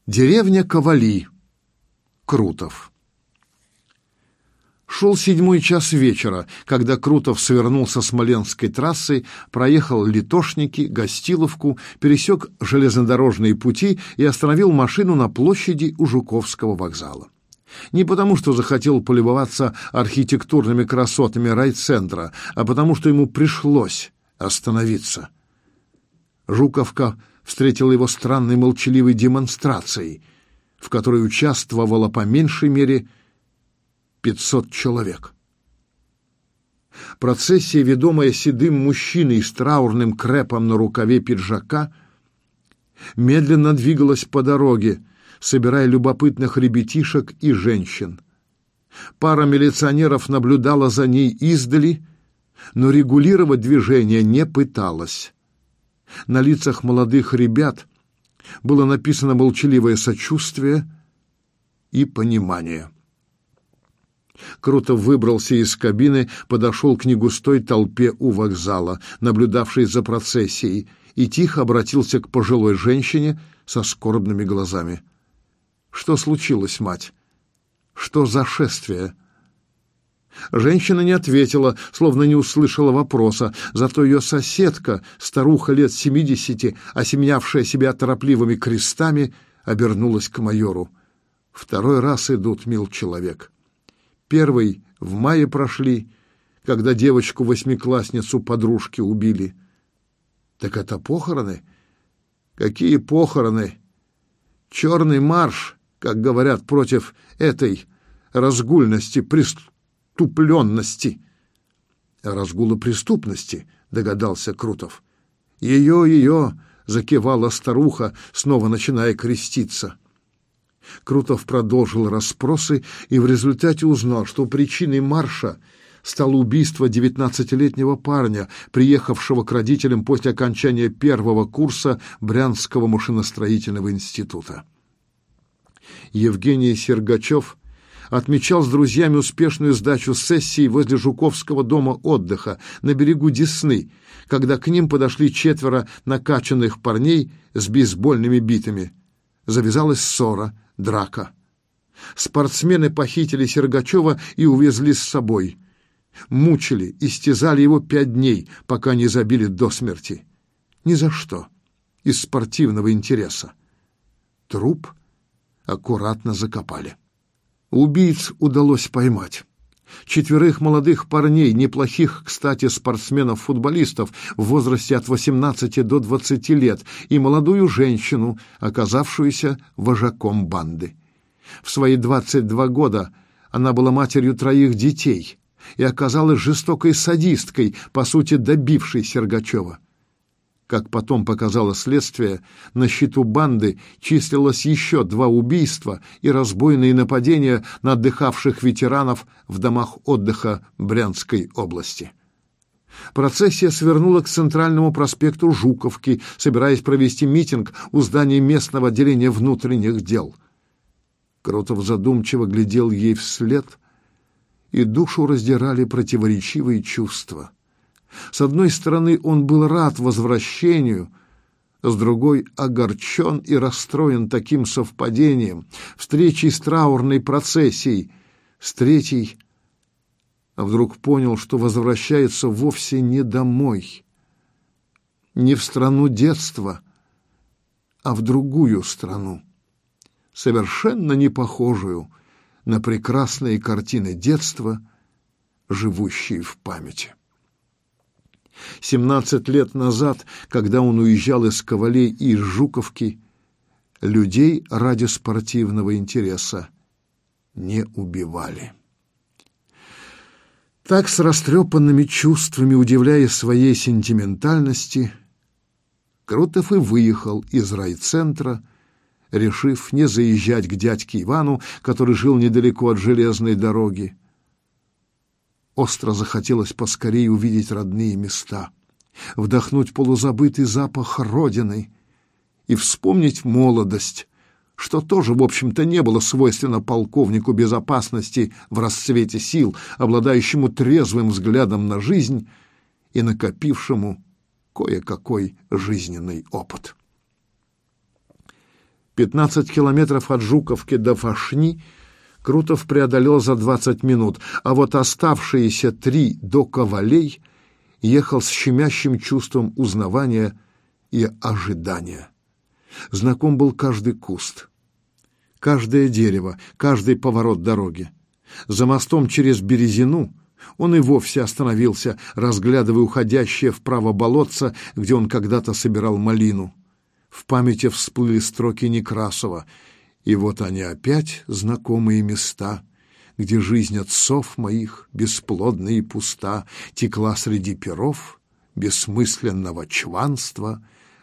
Деревня Ковали. Крутов. Шел 7-й час вечера, когда Крутов свернул со Смоленской трассы, проехал Литошники, Гостиловку, пересек железнодорожные пути и остановил машину на площади у Жуковского вокзала. Не потому, что захотел полюбоваться архитектурными красотами райцентра, а потому, что ему пришлось остановиться. Жуковка встретила его странной молчаливой демонстрацией, в которой участвовало по меньшей мере 500 человек. Процессия, ведомая седым мужчиной с траурным крепом на рукаве пиджака, медленно двигалась по дороге, собирая любопытных ребятишек и женщин. Пара милиционеров наблюдала за ней издали, но регулировать движение не пыталась. На лицах молодых ребят было написано молчаливое сочувствие и понимание. Крутов выбрался из кабины, подошел к негустой толпе у вокзала, наблюдавшей за процессией, и тихо обратился к пожилой женщине со скорбными глазами. «Что случилось, мать? Что за шествие?» Женщина не ответила, словно не услышала вопроса, зато ее соседка, старуха лет 70, осеменявшая себя торопливыми крестами, обернулась к майору. «Второй раз идут, мил человек. Первый в мае прошли, когда девочку-восьмиклассницу подружки убили». «Так это похороны?» «Какие похороны? Черный марш, как говорят, против этой разгульности, преступленности». «Разгула преступности», — догадался Крутов. «Ее», — закивала старуха, снова начиная креститься. Крутов продолжил расспросы и в результате узнал, что причиной марша стало убийство 19-летнего парня, приехавшего к родителям после окончания первого курса Брянского машиностроительного института. Евгений Сергачев отмечал с друзьями успешную сдачу сессии возле Жуковского дома отдыха на берегу Десны, когда к ним подошли 4 накачанных парней с бейсбольными битами. Завязалась ссора, драка. Спортсмены похитили Сергачева и увезли с собой. Мучили, истязали его 5 дней, пока не забили до смерти. Ни за что. Из спортивного интереса. Труп аккуратно закопали. Убийц удалось поймать. 4 молодых парней, неплохих, кстати, спортсменов-футболистов в возрасте от 18 до 20 лет, и молодую женщину, оказавшуюся вожаком банды. В свои 22 года она была матерью 3 детей и оказалась жестокой садисткой, по сути, добившей Сергачева. Как потом показало следствие, на счету банды числилось еще 2 убийства и разбойные нападения на отдыхавших ветеранов в домах отдыха Брянской области. Процессия свернула к центральному проспекту Жуковки, собираясь провести митинг у здания местного отделения внутренних дел. Крутов задумчиво глядел ей вслед, и душу раздирали противоречивые чувства. С одной стороны, он был рад возвращению, с другой — огорчен и расстроен таким совпадением, встречей с траурной процессией, с третьей — вдруг понял, что возвращается вовсе не домой, не в страну детства, а в другую страну, совершенно не похожую на прекрасные картины детства, живущие в памяти. 17 лет назад, когда он уезжал из Ковалей и из Жуковки, людей ради спортивного интереса не убивали. Так, с растрепанными чувствами, удивляясь своей сентиментальности, Крутов и выехал из райцентра, решив не заезжать к дядьке Ивану, который жил недалеко от железной дороги. Остро захотелось поскорее увидеть родные места, вдохнуть полузабытый запах родины и вспомнить молодость, что тоже, в общем-то, не было свойственно полковнику безопасности в расцвете сил, обладающему трезвым взглядом на жизнь и накопившему кое-какой жизненный опыт. 15 километров от Жуковки до Фашни Крутов преодолел за 20 минут, а вот оставшиеся 3 до Ковалей ехал с щемящим чувством узнавания и ожидания. Знаком был каждый куст, каждое дерево, каждый поворот дороги. За мостом через Березину он и вовсе остановился, разглядывая уходящее вправо болотце, где он когда-то собирал малину. В памяти всплыли строки Некрасова: «И вот они опять, знакомые места, где жизнь отцов моих, бесплодна и пуста, текла среди перов бессмысленного чванства,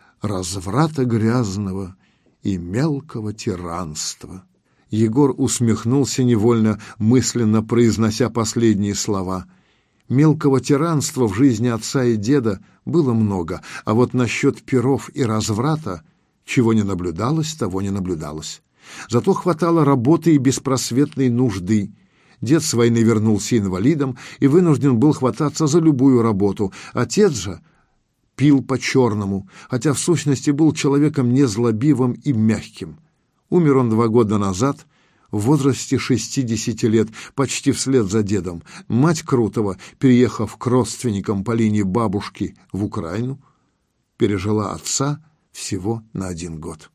разврата грязного и мелкого тиранства». Егор усмехнулся невольно, мысленно произнося последние слова. Мелкого тиранства в жизни отца и деда было много, а вот насчет перов и разврата чего не наблюдалось, того не наблюдалось. Зато хватало работы и беспросветной нужды. Дед с войны вернулся инвалидом и вынужден был хвататься за любую работу. Отец же пил по-черному, хотя в сущности был человеком незлобивым и мягким. Умер он 2 года назад, в возрасте 60 лет, почти вслед за дедом. Мать Крутова, переехав к родственникам по линии бабушки в Украину, пережила отца всего на 1 год.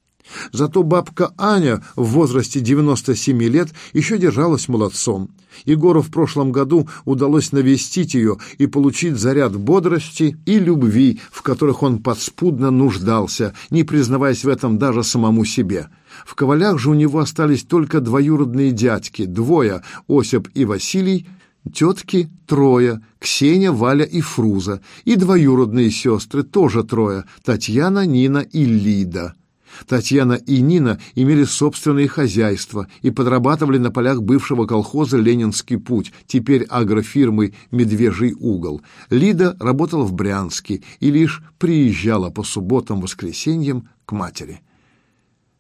Зато бабка Аня в возрасте 97 лет еще держалась молодцом. Егору в прошлом году удалось навестить ее и получить заряд бодрости и любви, в которых он подспудно нуждался, не признаваясь в этом даже самому себе. В Ковалях же у него остались только двоюродные дядьки, 2, Осип и Василий, тетки 3, Ксения, Валя и Фруза, и двоюродные сестры, тоже 3, Татьяна, Нина и Лида. Татьяна и Нина имели собственные хозяйства и подрабатывали на полях бывшего колхоза «Ленинский путь», теперь агрофирмы «Медвежий угол». Лида работала в Брянске и лишь приезжала по субботам-воскресеньям к матери.